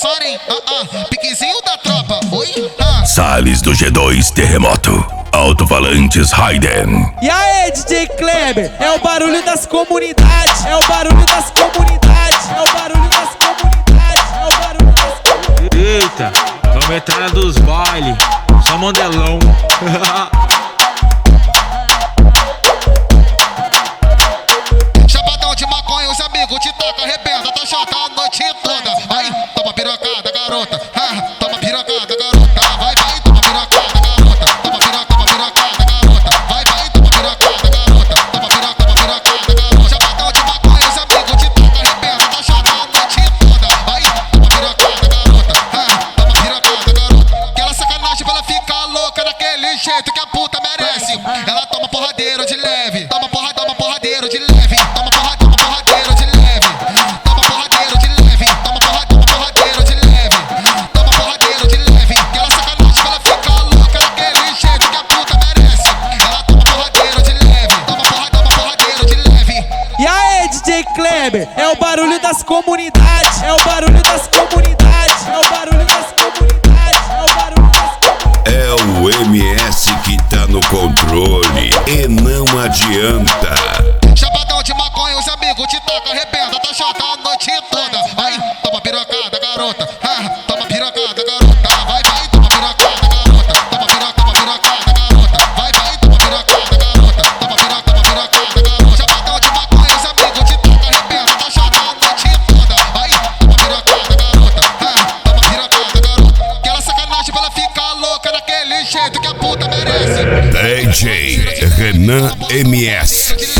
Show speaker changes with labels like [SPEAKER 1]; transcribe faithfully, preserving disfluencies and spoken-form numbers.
[SPEAKER 1] dançarem, ah, ah, piquezinho da tropa, oi, ah.
[SPEAKER 2] Salles do G dois Terremoto, Alto-Falantes Raiden.
[SPEAKER 3] E aí, D J Kleber, é o barulho das comunidades, é o barulho das comunidades, é o barulho das comunidades, é o barulho das comunidades.
[SPEAKER 4] Eita, vamos entrar na dos baile, só mandelão.
[SPEAKER 1] Chapadão de maconha, os amigos te taca, arrebenta, tá chata a noite toda. Aí, toma pirocada, garota, ah, toma pirocada, garota, vai, vai, toma pirocada, garota, toma pirocada, toma pirocada, garota, vai, vai, toma pirocada, garota, toma pirocada, toma pirocada, garota. Chapadão de maconha, os amigos te taca, arrebenta, tá chata a noite toda. Aí, toma pirocada, garota, ah, toma pirocada, garota. Aquela sacanagem pra ela ficar louca daquele jeito que a puta merece. Ela toma porradeiro de leve, toma porra, toma porradeiro de leve.
[SPEAKER 3] Kleber, é o barulho das comunidades, é o barulho das comunidades, é o barulho das comunidades, é o barulho das comunidades.
[SPEAKER 2] É o M S que tá no controle e não adianta.
[SPEAKER 1] Chapadão de maconha, os amigos te taca, arrebenta, tá chata a noite toda. Aí, toma pirocada, garota, ah, toma pirocada, garota, vai, vai, toma pirocada, garota, toma pirocada, toma pirocada, garota, vai, vai, toma pirocada, garota, toma pirocada, toma pirocada, garota. Chapadão de maconha, os amigos te taca, arrebenta, tá chata a noite toda. Aí, toma pirocada, garota, ah, toma pirocada, garota. Aquela sacanagem pra ela ficar louca daquele jeito que a puta merece.
[SPEAKER 2] D J Renan M S.